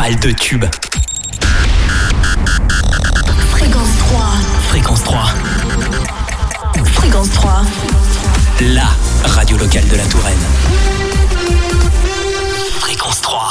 rafale de tubes. Fréquence 3. Fréquence 3. Fréquence 3. La radio locale de la Touraine. Fréquence 3.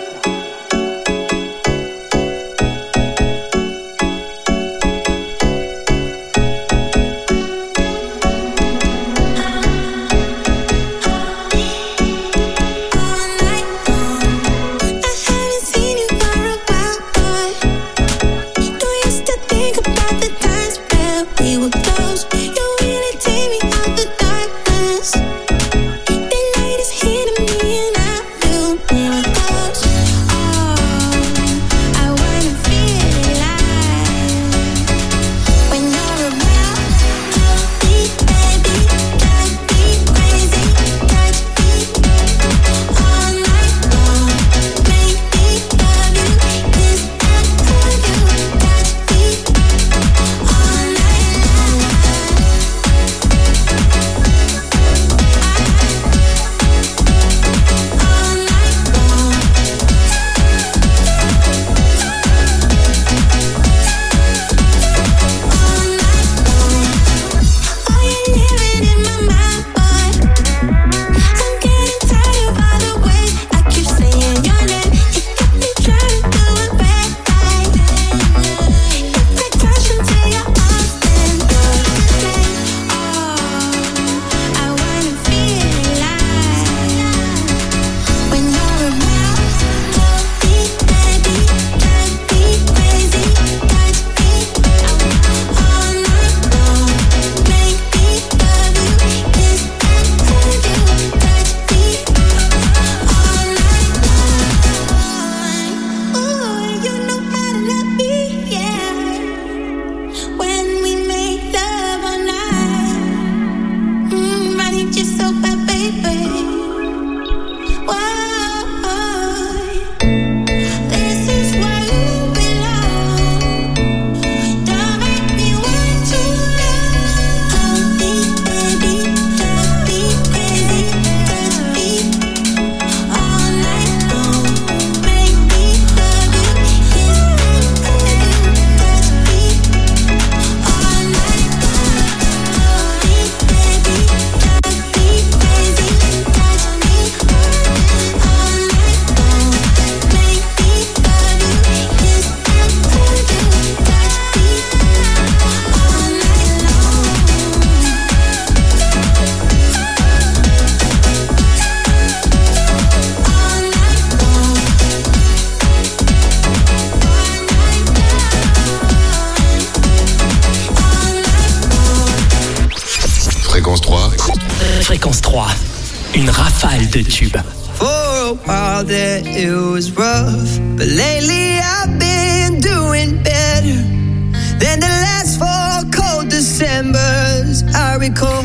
Fréquence 3. Une rafale de tubes. For a while there it was rough, but lately I've been doing better than the last 4 cold Decembers I recall.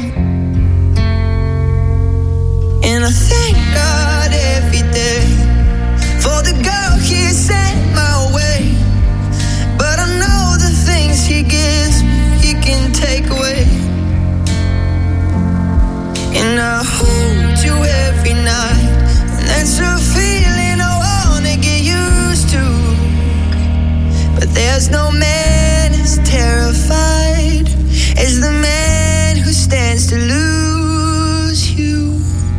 And I thank God every day for the girl He sent my way. But I know the things He gives me, He can take away. And I hold you every night, and that's a feeling I wanna get used to. But there's no man as terrified as the man who stands to lose you.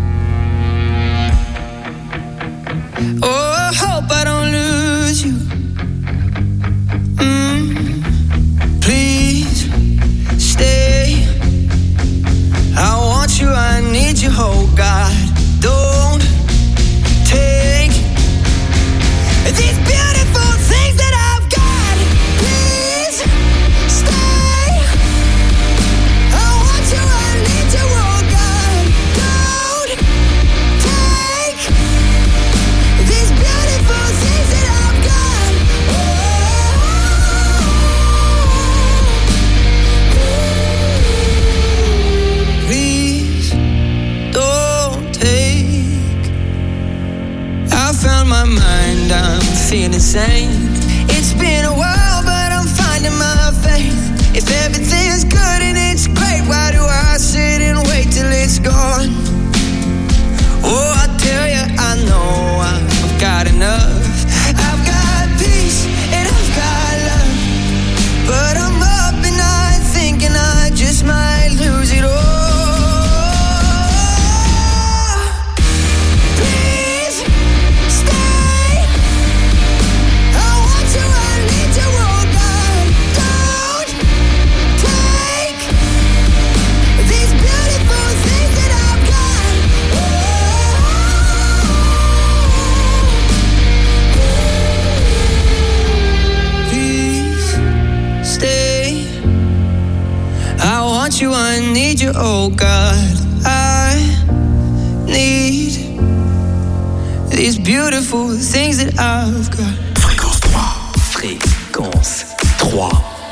Oh, I hope I don't lose you. Please stay. I want you, I need you, oh God. Don't take these beautiful things that I've got. Please stay. I want you, I need you, oh God. Don't take these beautiful things that I've got. Please don't take. I found my mind, I'm feeling sane. It's been a while, but I'm finding my faith. If everything's good and it's great, why do I sit and wait till it's gone? Oh, I tell you, I know I've got enough. I've got need you, oh God. I need these beautiful things that I've got. Fréquence 3. Fréquence 3.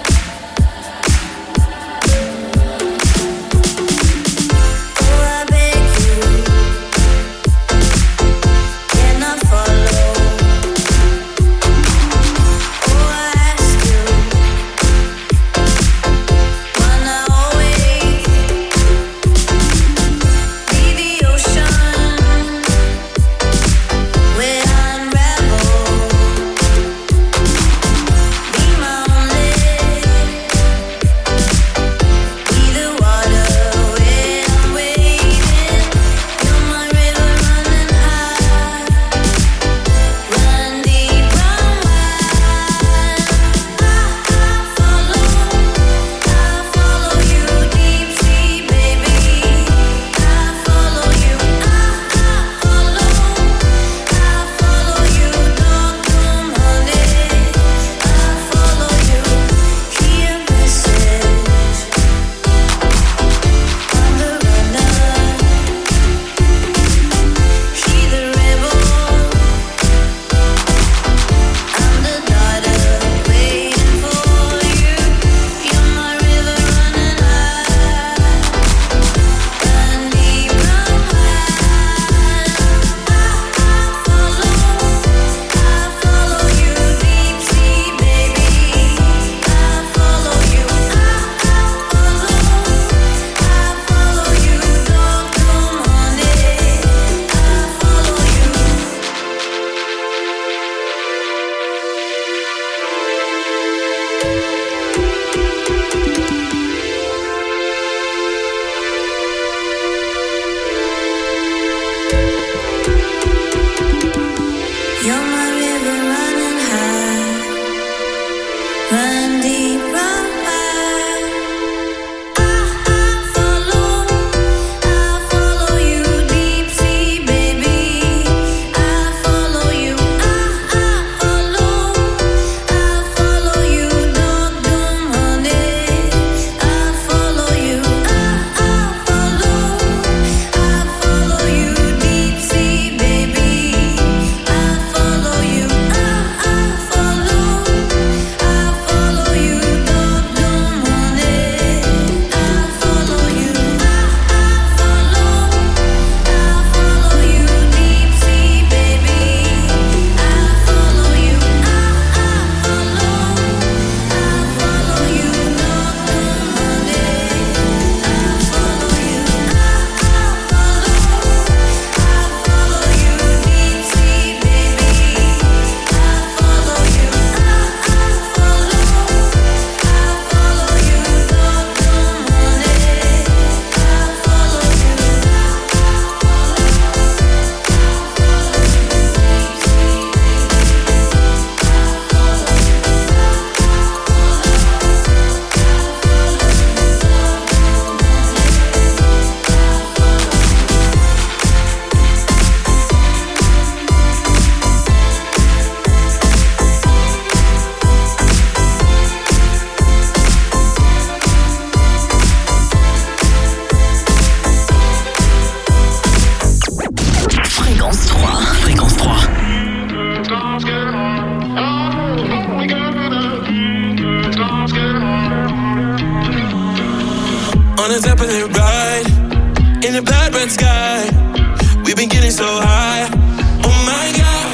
On a Zeppelin ride, in a blood red sky. We've been getting so high. Oh my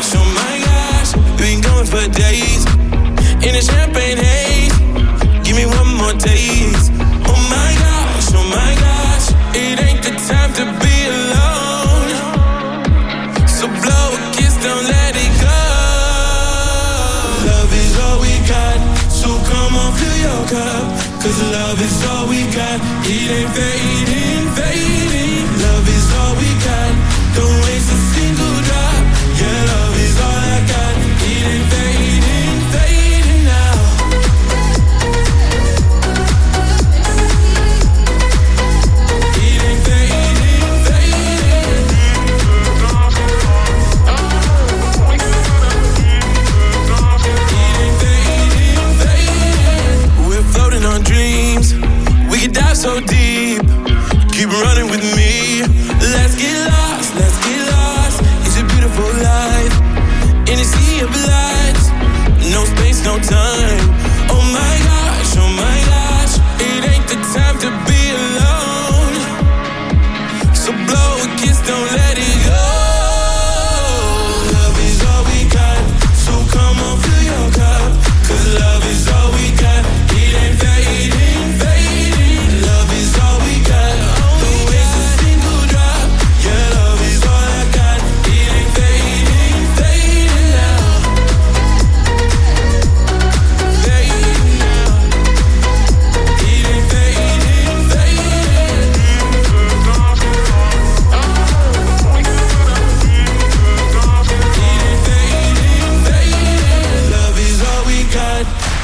gosh, we've been going for days. In a champagne haze, give me one more taste. Oh my gosh, it ain't the time to be alone. So blow a kiss, don't let it go. Love is all we got, so come on, fill your cup. Cause love is all we got, it ain't fading, fading. Love is all we got, don't waste a single drop. Yeah, love is all I got, it ain't fading, fading now. It ain't fading, fading. It ain't fading, fading. We're floating on dreams, we could dive so deep.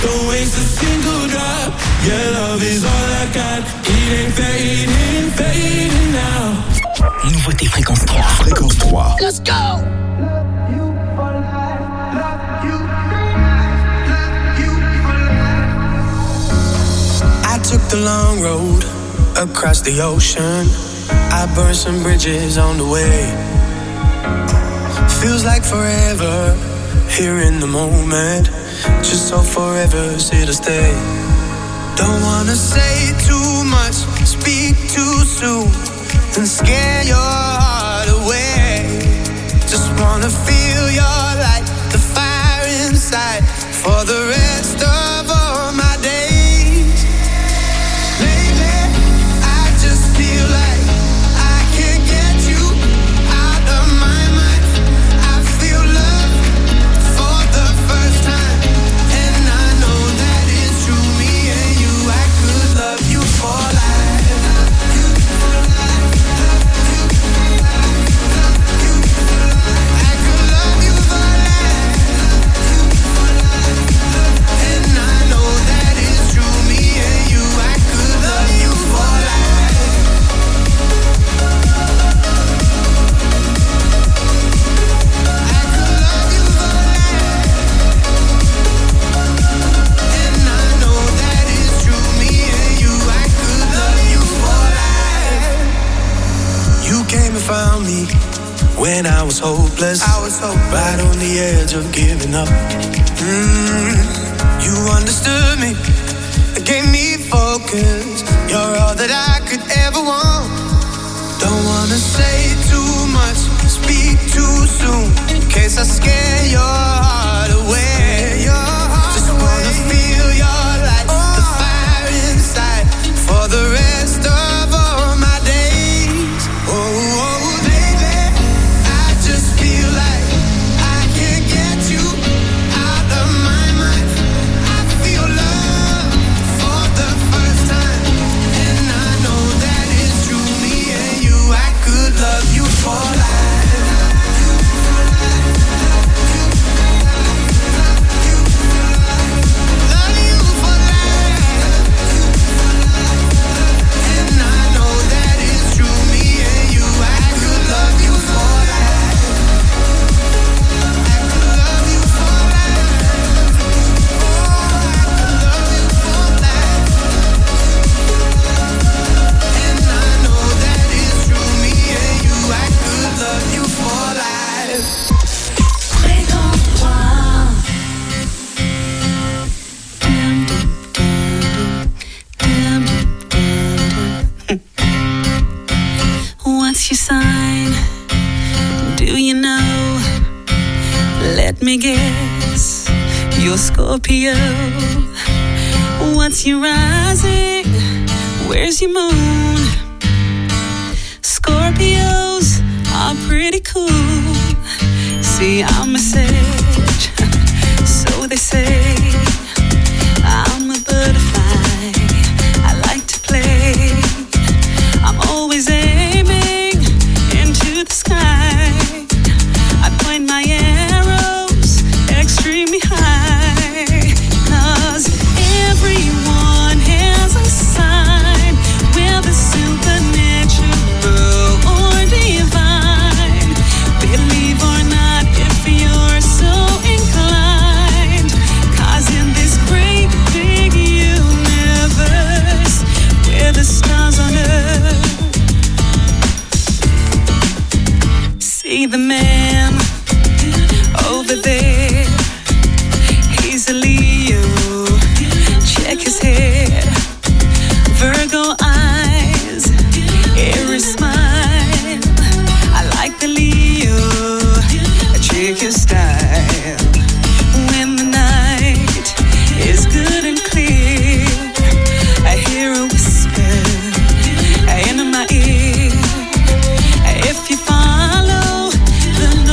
Don't waste a single drop. Your love is all I got. It ain't fading, fading now. Nouveauté Fréquence 3. Fréquence 3. Let's go! I took the long road across the ocean. I burned some bridges on the way. Feels like forever here in the moment. Just so forever's here to stay. Don't wanna say too much, speak too soon, and scare your heart away. Just wanna feel your light, the fire inside, for the rest of all my days. Lately, I just feel like I can't get you out of my mind. I feel love for the first time, and I know that it's true. Me and you, I could love you for life. I could love you for life. And I know that it's true. Me and you, I could love you for life. I could love you for life. And I know that it's true. Me and you, I could love you for life. You came and found me when I was hopeless. Right on the edge of giving up. You understood me, gave me focus. You're all that I could ever want. Don't wanna say too much, speak too soon, in case I scare your heart away. Just wanna feel your light, the fire inside, for the rest of all my days. Oh, baby, I just feel like I can't get you out of my mind. I feel love for the first time, and I know that it's true. Me and you, I could love you for life. Love you for life. And I know that it's true. Me and you, I could love you for life. I could love you for life. Oh, I could love you for life. And I know that it's true. Me and you, I could love you for life. Fréquence 3. What's your sign? Do you know? Let me guess. You're Scorpio. What's your rising? Where's your moon? Scorpios are pretty cool. See, I'm a sage, so they say. I'm a butterfly, I like to play. I'm always aiming into the sky. I point my arrows extremely high, 'cause everyone has a sign, whether supernatural or divine. Believe or not, if you're so inclined, 'cause in this great big universe, where the stars on earth, see the man over there. He's a Leo. Check his hair, Virgo eyes, Aries smile. I like the Leo. Check his style. When the night is good and clear, I hear a whisper in my ear. If you follow the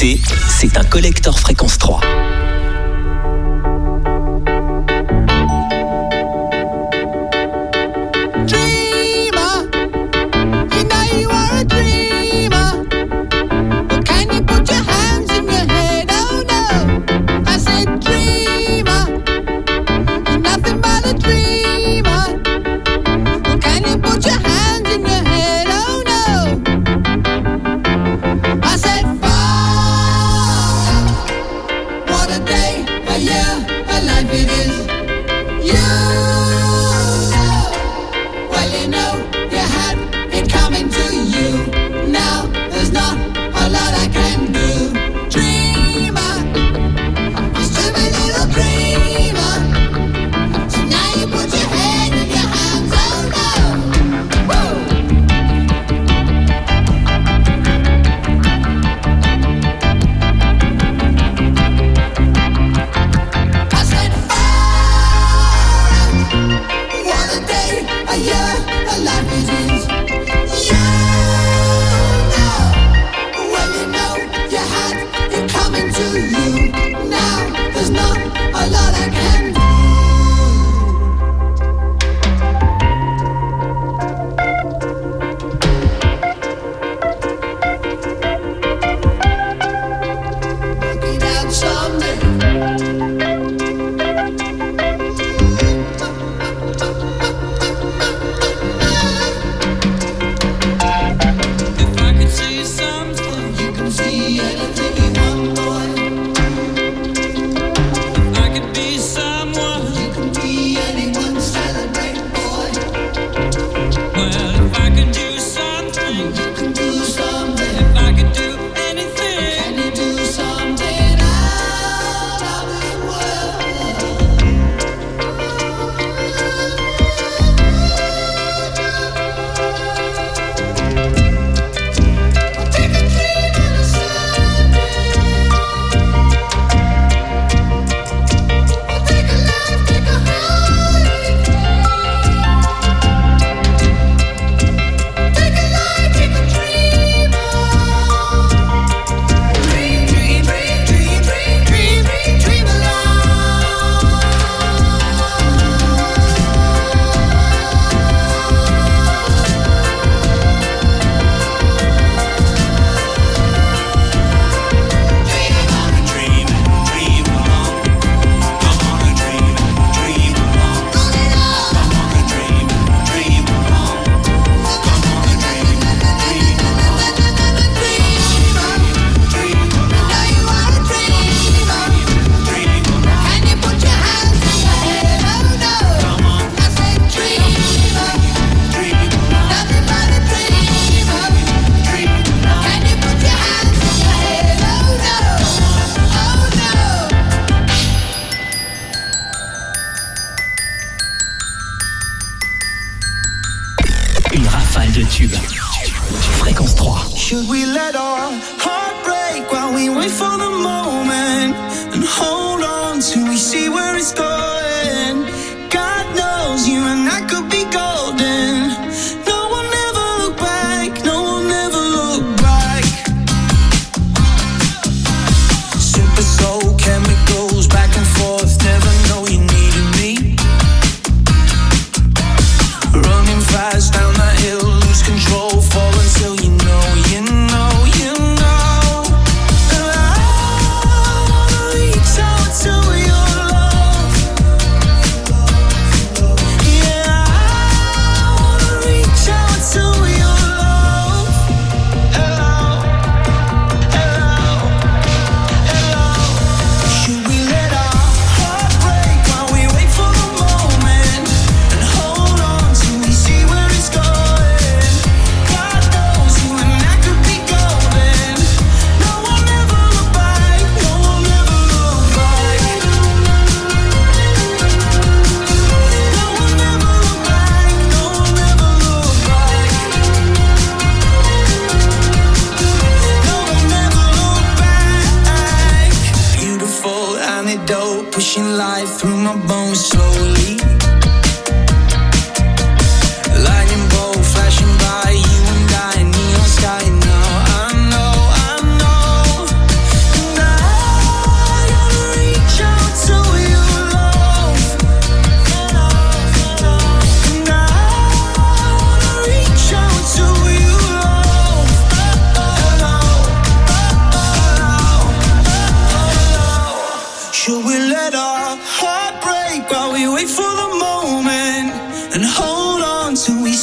écoutez, c'est un collector Fréquence 3.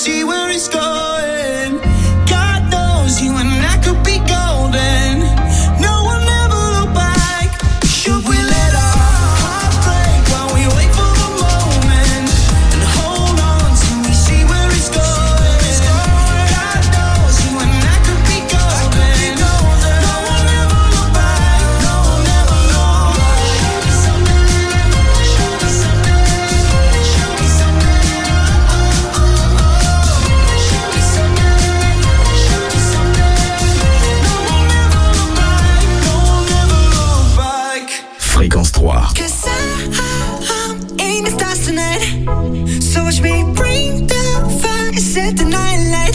see where it's going. God knows you and I could be golden. No one ever look back. Should we let our heart break while we wait for the moment and hold on till we see where it's going? God knows you and I could be golden. No one ever look back. No one ever look back. Show me something. Show me something. Show me something. Show me something. No one ever look back. No one ever look back. Fréquence 3. Cause I'm in the stars tonight. So watch me bring the fire, set the night light.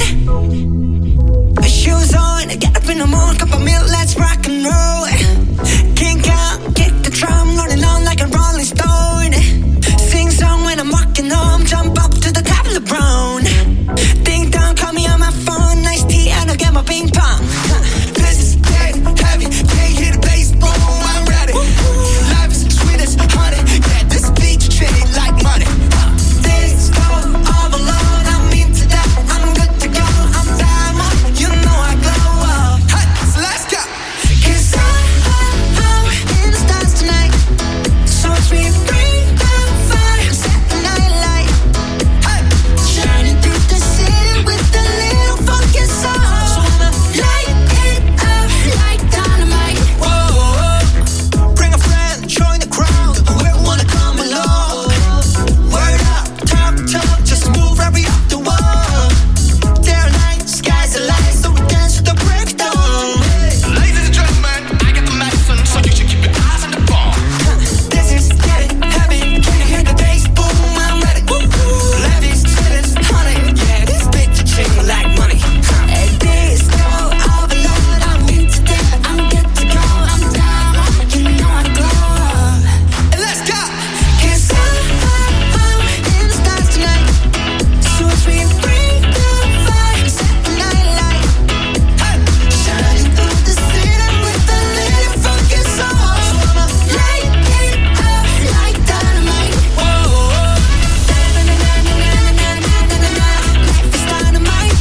Shoes on, get up in the morning, cup of milk, let's rock and roll. Kink out, kick the drum, rolling on like a rolling stone. Sing song when I'm walking home, jump up to the top of the brown. Ding dong, call me on my phone, nice tea and I'll get my ping pong. This is dead heavy, can't hear the bass, boom, I'm ready. Life is sweet as honey, yeah, this beat treat it like money. This go all alone, I'm into that, I'm good to go, I'm diamond, you know I glow up. Hey, so let's go. Cause I'm in the stars tonight, so watch me bring the fire, set the night light. Hey, shining through the city with a little funky soul. So I'ma light it up like dynamite. Whoa, bring a friend, join the crowd, whoever wanna come along. Word up, talk, just move right up the wall. Day or night, sky's the light, so we dance to the breakdown. Ladies and gentlemen, I got the medicine, so you should keep your eyes on the ball. This is getting heavy, can you hear the bass? Boom, I'm ready. Levi's, sweetest honey, yeah, this bitch a ching like money. This go overload, I'm into that, I'm good to go, I'm down, you know I glow. And let's go. Cause I'm in the stars tonight, so watch me bring the fire, set the night light. Hey, shining through the city with a little funky soul. So I'ma light it up like dynamite. Whoa, life is dynamite.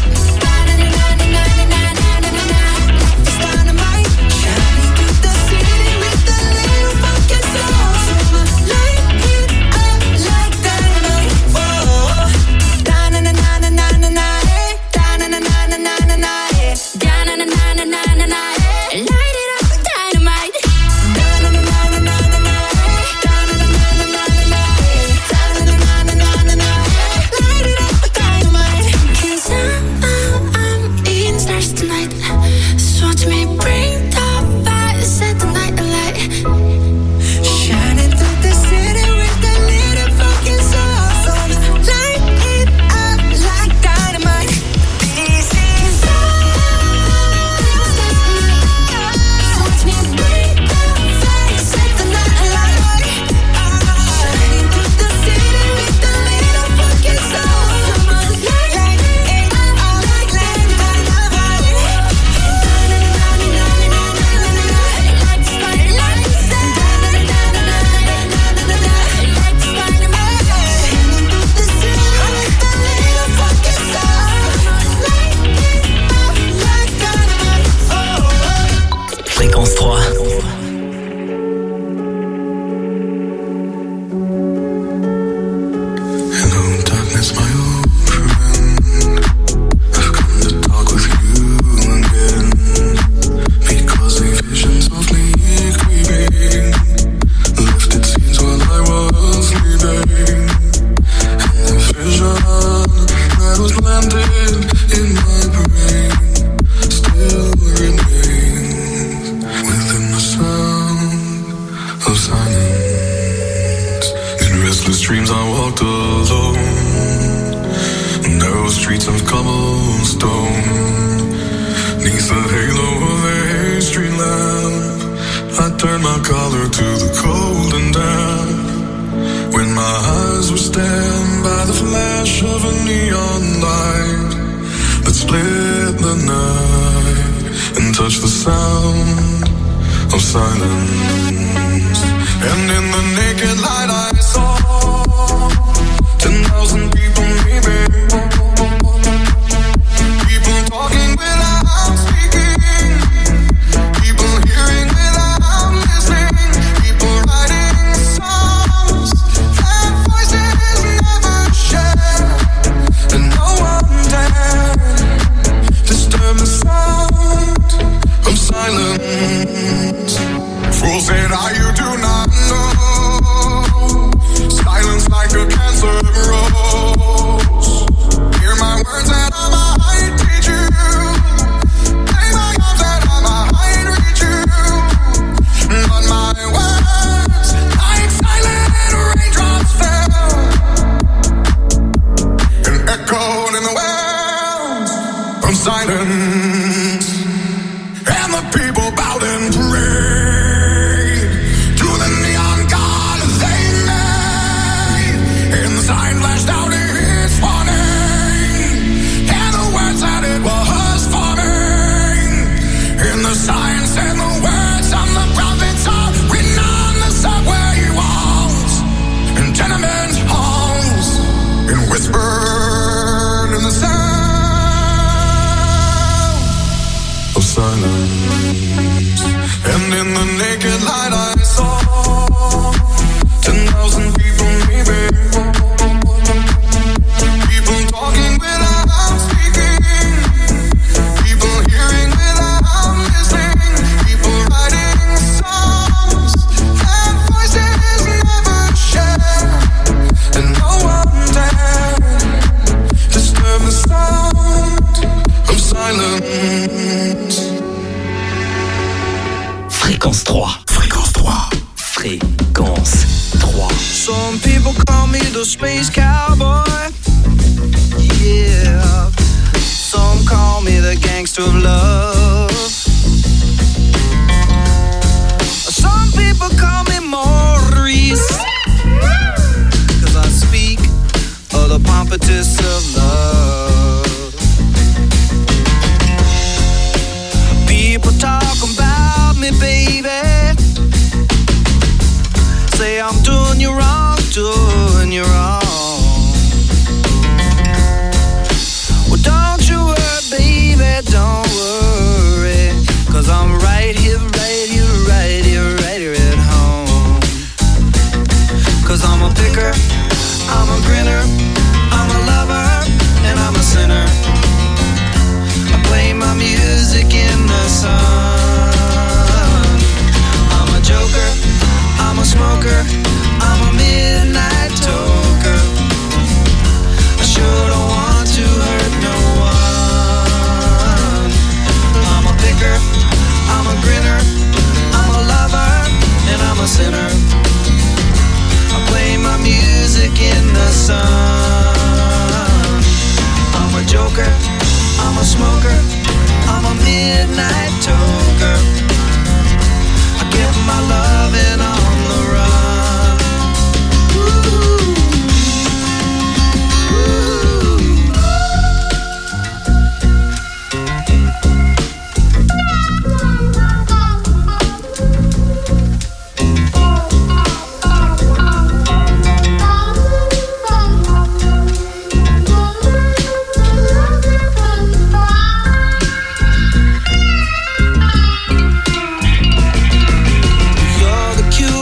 Life is dynamite. Shining through the city with a little funky soul. So I'ma light it up like dynamite. Whoa, da-na-na-na-na-na-na, da-na-na-na-na-na-na, da-na-na-na-na-na-na, light it up like dynamite. Da-na-na-na-na-na-na, da-na-na-na-na-na-na, da-na-na-na-na-na-na, light it up like dynamite. 'Cause I'm in stars tonight, so watch me bring the fire, set the night alight. Shining through the city with a little fucking soul. So I'ma light it up like dynamite. This is so watch me bring the fire, set the night alight. Shining through the city with a little fucking soul. So I'ma light it up like dynamite. Fréquence 3. Hello, darkness, my old friend. I've come to talk with you again, because the visions softly creeping lifted scenes while I was sleeping, and the vision that was planted in my brain still remains within the sound of silence. In restless dreams I walked alone, narrow streets of cobblestone, neath the halo of a street lamp. I turned my collar to the cold and damp, when my eyes were stabbed by the flash of a neon light that split the night and touched the sound of silence. And in the naked light I saw 10,000 people leaving. from silence, and the people bowed and prayed to the neon god they made, and the sign flashed out its warning, and the words that it was forming, and the sign said the words of the prophets are written on the subway walls and tenement halls, and whispered in the sound of silence. And in the naked light I saw 10,000 people, maybe. People talking without speaking, people hearing without listening, people writing songs that voices never share, and no one dared disturb the sound of silence. Fréquence 3. Fréquence 3. Fréquence 3. Some people call me the space cowboy. Yeah. Some call me the gangster of love. Some people call me Maurice, 'cause I speak of the pompatus of love. People talk about me, baby. Say I'm doing you wrong, doing you wrong. Well, don't you worry, baby, don't worry, 'cause I'm right here, right here, right here, right here at home. 'Cause I'm a picker, I'm a grinner, I'm a lover, and I'm a sinner. I play my music in the sun. I'm a joker, I'm a smoker, I'm a midnight toker. I sure don't want to hurt no one. I'm a picker, I'm a grinner, I'm a lover, and I'm a sinner. I play my music in the sun. I'm a joker, I'm a smoker, I'm a midnight toker. I get my loving on the run. You're the cute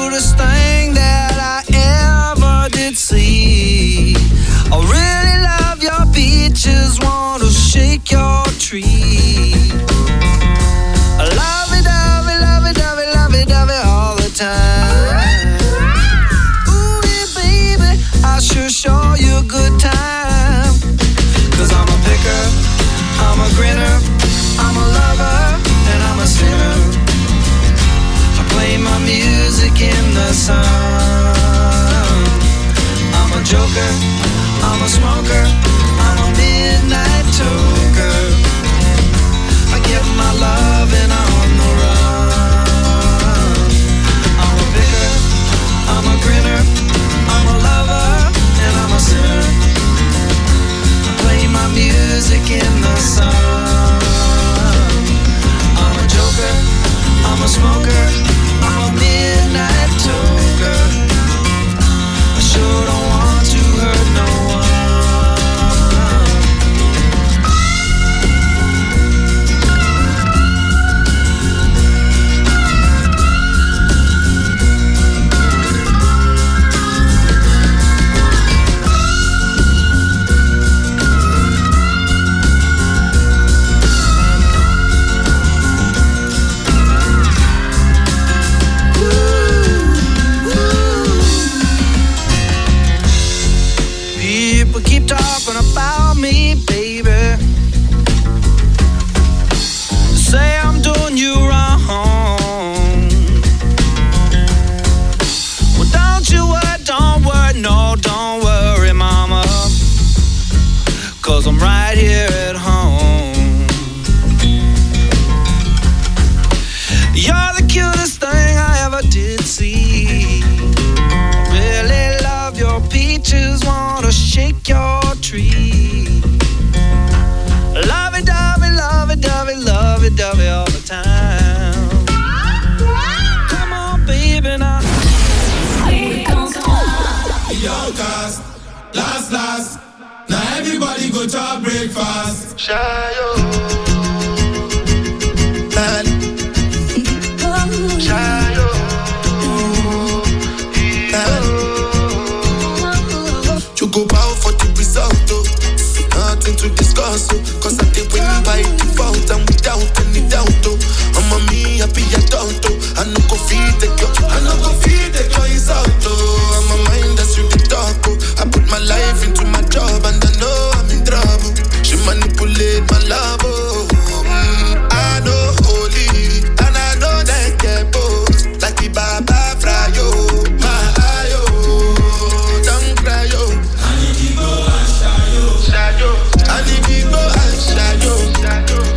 You go bow for the result, oh. Nothing to discuss, oh. Cause I did win by default and without any doubt, oh. I'm a me happy adult, oh. I no go feed the girl, is out, oh. I'm a mind that's you the talk, oh. I put my life into my job and I know I'm in trouble. She manipulate my love, oh. I know holy and I know that get both. Like the Baba Frayo, my ayo, don't cry, yo. I need to go and shayo.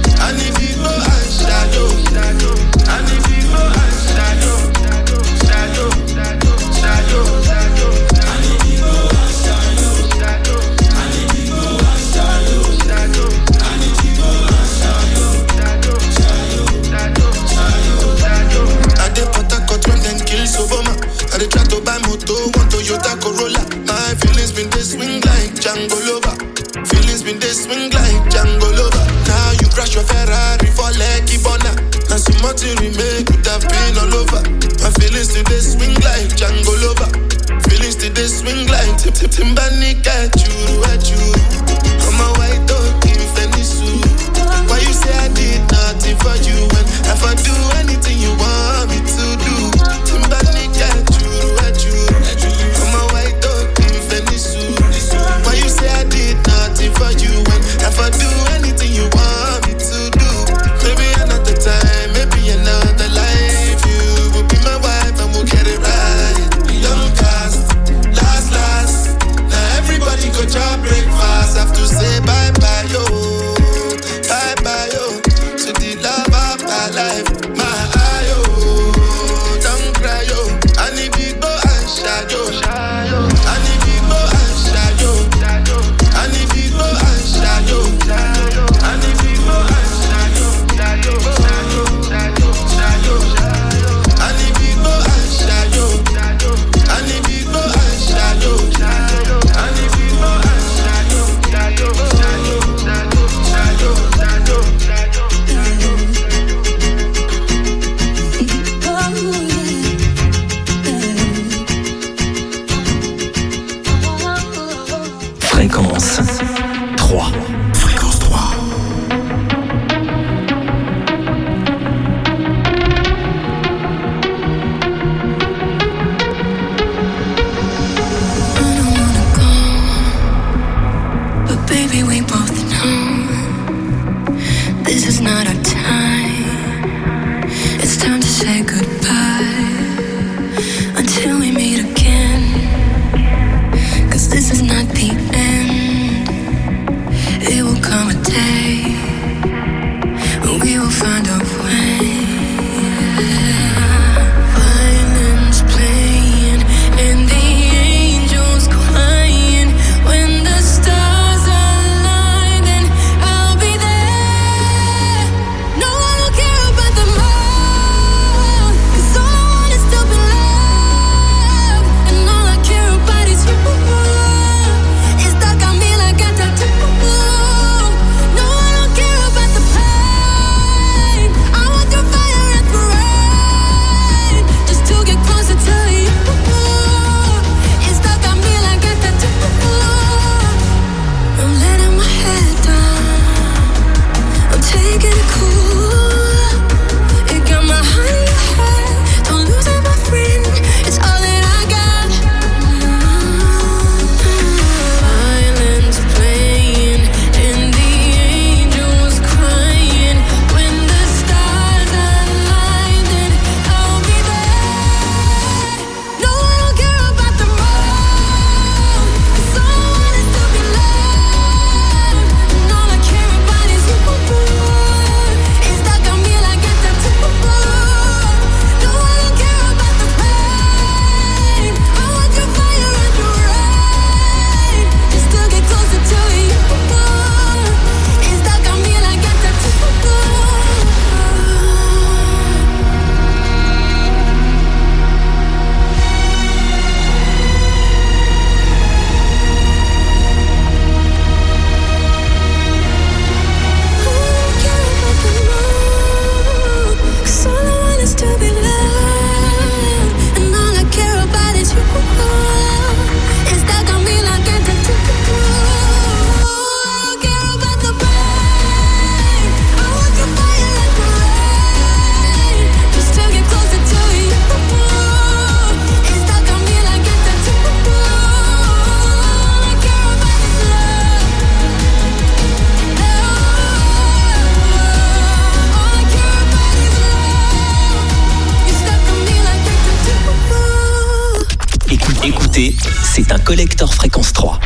c'est un collector fréquence 3.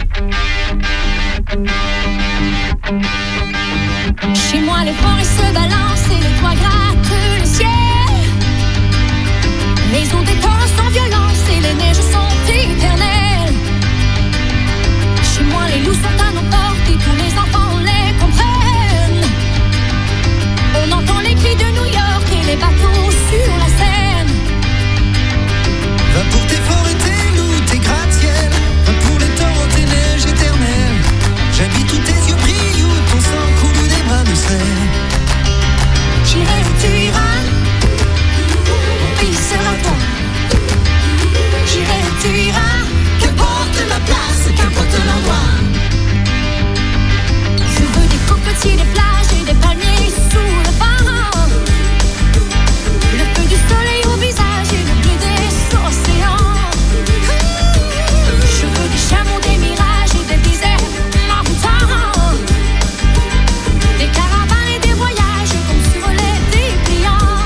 Chez moi, les forêts se balancent et les toits grattent le ciel. Les eaux des torrents sans violence et les neiges sont éternelles. Chez moi, les loups sont à nos portes et tous les enfants les comprennent. On entend les cris de New York et les bateaux sur la Seine. Va pour tes forêts, tes loups, tes gratte-ciel. Va pour les torrents, tes neiges éternelles. J'habite où tes yeux brillent, où ton sang coule, où des bras me serrent. J'irai où tu iras, mon pays sera toi. J'irai où tu iras, qu'importe ma place, qu'importe l'endroit. Je veux des cocotiers, des plages et des palmiers sous le vent. Le feu du soleil au visage et le bleu des océans. Je veux des chameaux, des mirages et des déserts marmoutants. Des caravanes et des voyages comme sur les dépliants.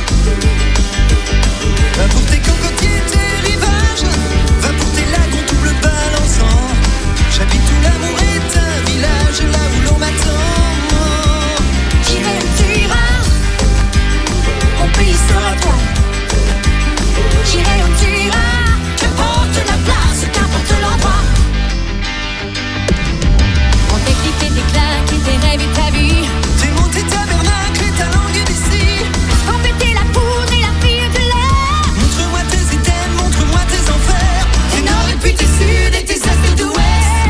Va pour tes cocotiers, tes rivages. Va pour tes lagons tout bleu balançant. J'habite où l'amour est un village, là où l'on m'attend. J'irai où tu iras, mon pays sera toi. J'irai où tu iras, qu'importe la place, qu'importe l'endroit. On t'écrit tes claques et tes rêves et ta vie. Tes mots, tes tabernacles et ta langue d'ici. Sans péter la poudre et la fille de l'air. Montre-moi tes items, montre-moi tes enfers. Tes nord et puis tes sud et tes est et d'ouest.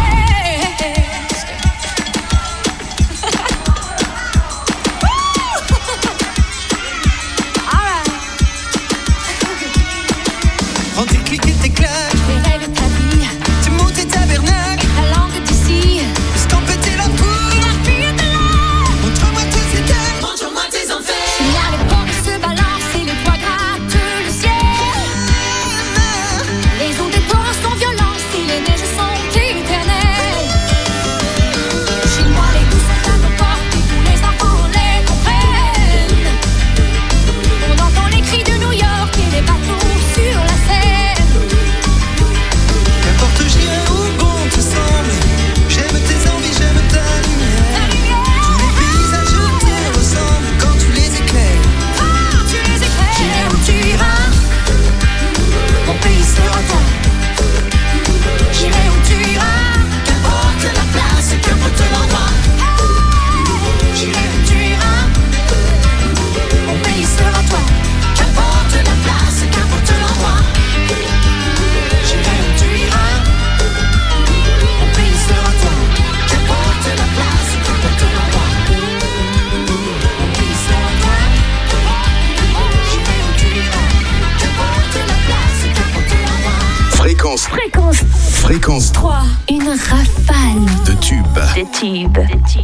Prends tes clics et tes claques. Tes rêves et ta vie, Tes mots, tes tabernacles. ta langue d'ici. Sans péter la poudre. La fille de l'air. Montre-moi tes items. Montre-moi tes enfers. Là, les forêts se balancent et les toits grattent le ciel. Les eaux des torrents sont violentes et les neiges sont éternelles. Chez moi, les loups sont à nos portes et tous les enfants les comprennent. On entend les cris de New York et les bateaux sur la Seine. Qu'importe j'irai où bon te semble. J'aime tes envies, j'aime ta lumière. Tous les paysages te ressemblent quand tu les éclaires. Tu les éclaires. J'irai où tu iras, mon pays sera toi. J'irai où tu iras, qu'importe la place, qu'importe l'endroit. J'irai où tu iras, mon pays sera toi. Qu'importe la place, qu'importe l'endroit. J'irai où tu iras, mon pays sera toi. Qu'importe la place, qu'importe l'endroit. Mon pays sera toi. J'irai où tu iras, qu'importe la place, qu'importe l'endroit. Fréquence 3. Une rafale de tubes. de tubes.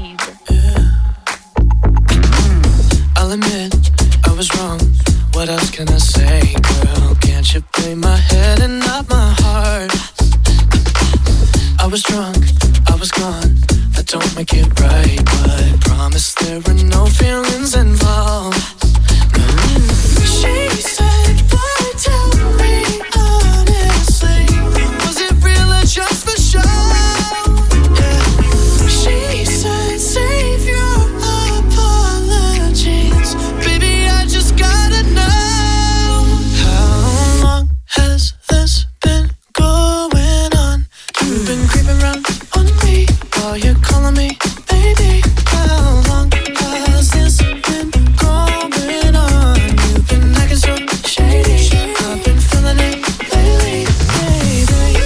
I'll admit I was wrong. What else can I say, girl? Can't you play my head and not my heart? I was drunk, I was gone. That don't make it right, but promise there were no feelings involved. She said, boy, tell me honestly, was it real or just for show? Yeah. She said, save your apologies, baby, I just gotta know. How long has this been going on? You've been creeping around on me while you're calling me baby. How long has this been going on? You've been acting so shady. I've been feeling it lately, baby.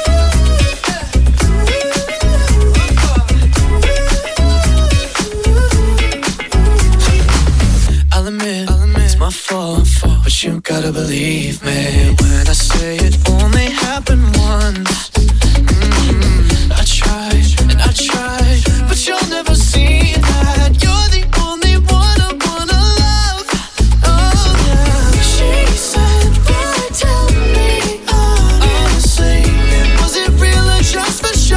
I'll admit it's my fault, but you gotta believe me when I say it only happened once. I tried and I tried, but you'll never see that. You're the only one I wanna love. Oh yeah. She said, boy, tell me honestly, was it real or just for show?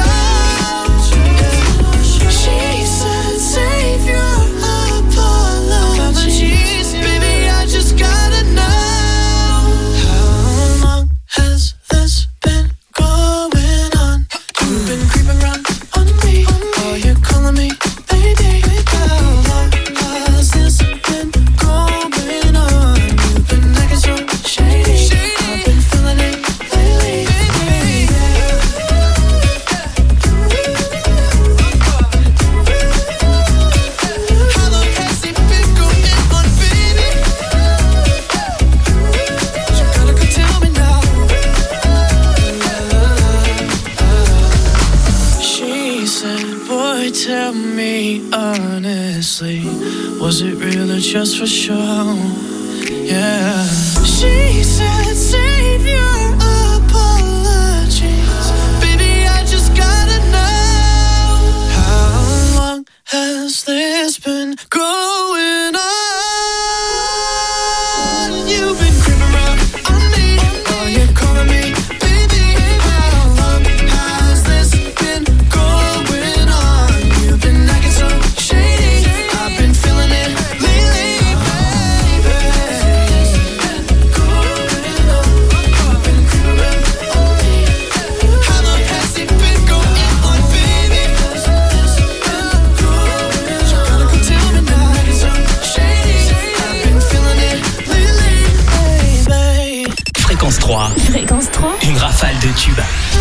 She said, save your apologies, baby, I just gotta know. How long has this been going say, was it real or just for show? Yeah. She said, save your apologies. Baby, I just gotta know, how long has this been going on? You've been creeping around on me, oh, you're calling me baby. How long has this been going on? You've been acting so shady, I've been feeling it lately, baby. Going on, you've been creeping around on me. How long has it been going on, baby? You gotta go tell me now, acting so shady, I've been feeling it lately, baby. Fréquence 3. Fréquence 3. Une rafale de tubes.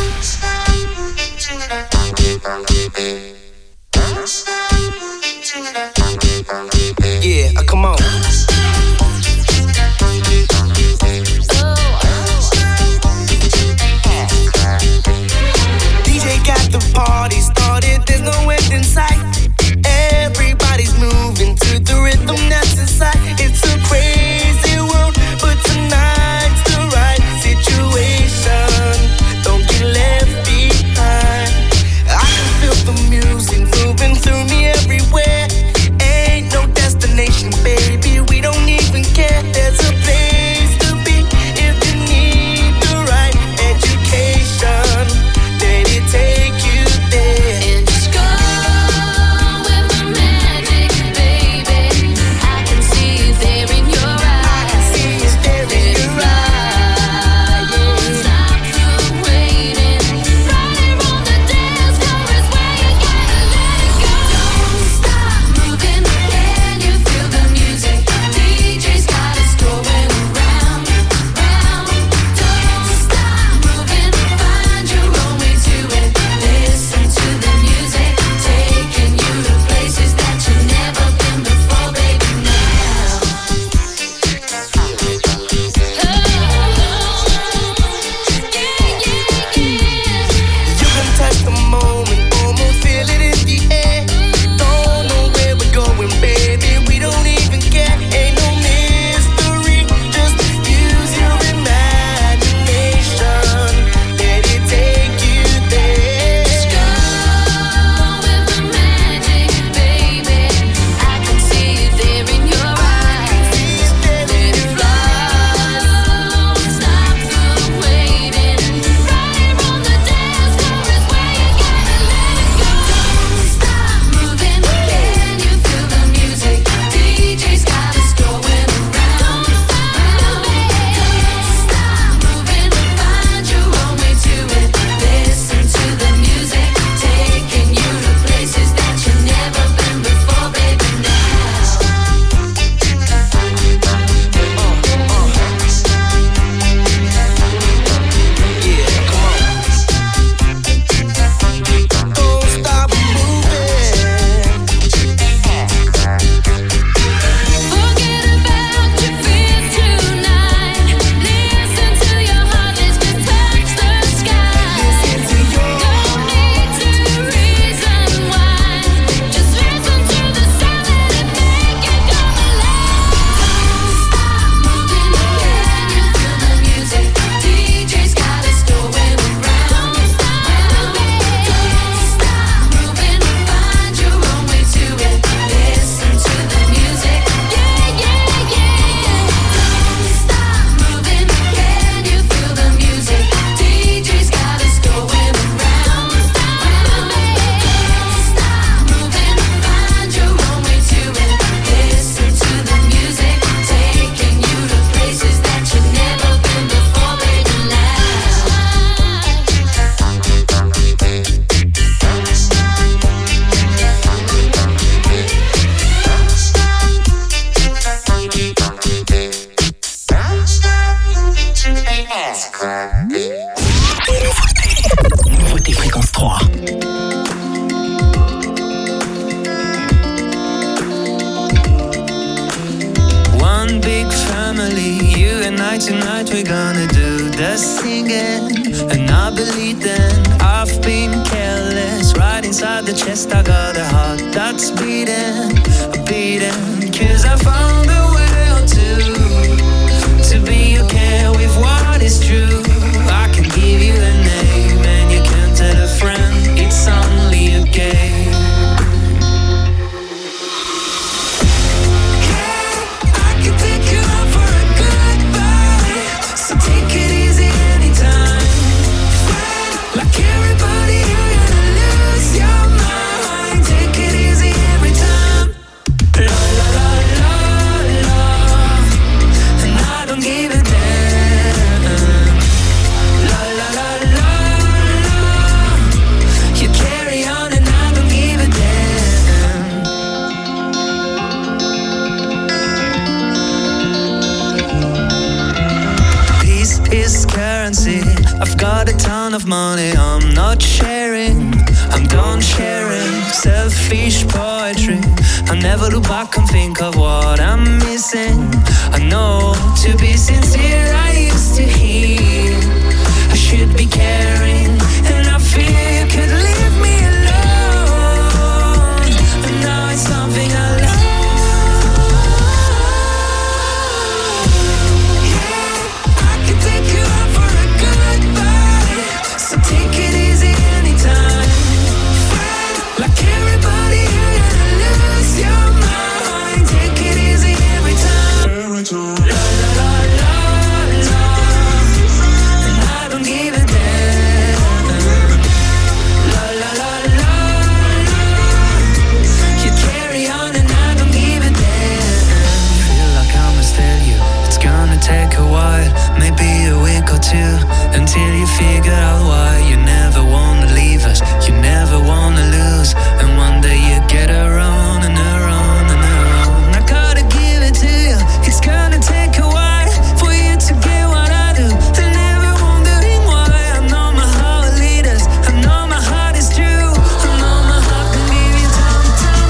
Yeah, come on. DJ got the party started, there's no end in sight. Everybody's moving to the rhythm that's inside. It's a crazy world, but tonight's the right situation. Don't get left behind. I can feel the music moving through me everywhere. Ain't no destination, baby, we don't even care. There's a place to be if you need the right education. Let it take you there. And just go with the magic, baby. I can see it there in your eyes. I can see you staring in your eyes. Stop the waiting. Right here on the dance floor is where you gotta let it go. Don't stop moving. Can you feel the music? DJ's got us going around, round. Don't stop moving. Find your own way to it. Listen to the music, taking you to places that you've never been before, baby. Now. You can touch the moment, almost feel it in the air. Don't know where we're going, baby, we don't even care. Ain't no mystery, just use your imagination. Let it take you there. Just go with the magic, baby. I can see it there in your eyes. Let it fly. Stop the waiting. Right here on the dance floor is where you gotta let it go. Don't stop moving. Can you feel the music? DJ's got us going around. Don't stop moving. Find your own way to it. Listen to the music, taking you to places that you've never been before, baby. Now. Yeah, come on. Don't stop moving. Forget about your fears tonight. Listen to your heart, let's just touch the sky. Listen to your Don't need to reason why. Just listen to the sound, let it make you come alive. Don't stop moving. Can you feel the music? DJ's got us going around. Don't stop moving. Find your own way to it. Listen to the music. Yeah, yeah, yeah. Don't stop moving. Can you feel the music? DJ's got us going around. Don't stop moving. Find your own way to it. Listen to the music, taking you to places that you've never been before, baby. Nouveauté Fréquence 3. One big family, you and I tonight, we're gonna do the singing. And I believe then I've been careless. Right inside the chest, I got a heart that's beating. beating, 'cause I found a will to be okay with what is true. I can give you a name and you can tell a friend it's only a game. I can take you out for a goodbye, so take it easy anytime. Like everybody, you're gonna lose your mind. Take it easy every time. La la la la la, and I don't give a damn. La la la la la, you carry on and I don't give a damn. Peace is currency. I've got a ton of money, I'm not sharing, I'm done sharing. Selfish poetry, I never look back and think of what I'm missing. I know, to be sincere, I used to hear I should be caring, and I fear you could leave me alone. And now it's something I love. Take it easy anytime. Like everybody, you're gonna lose your mind. Take it easy every time. La la la la la, and I don't give a damn. La la la la la, you carry on and I don't give a damn. Feel like I must tell you, it's gonna take a while, maybe a week or two, until you figure out why you never wanna leave us, you never wanna lose, and one day you get around and around and around. I gotta give it to you, it's gonna take a while for you to get what I do, and never wondering why. I know my heart will lead us, I know my heart is true, I know my heart can give you time.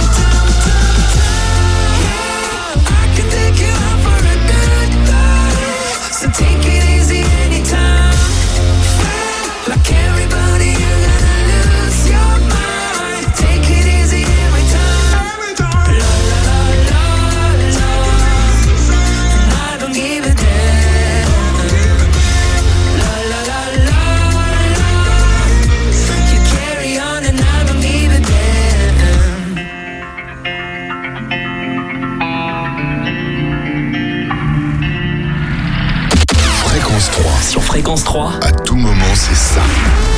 Yeah, I can take you out for a goodbye, so take it easy anytime. Like everybody, you're gonna lose your mind. Take it easy every time. La la la la la, and I don't give a damn. La la la la la, you carry on and I don't give a damn. Fréquence 3. Sur Fréquence 3, À tout moment, c'est ça.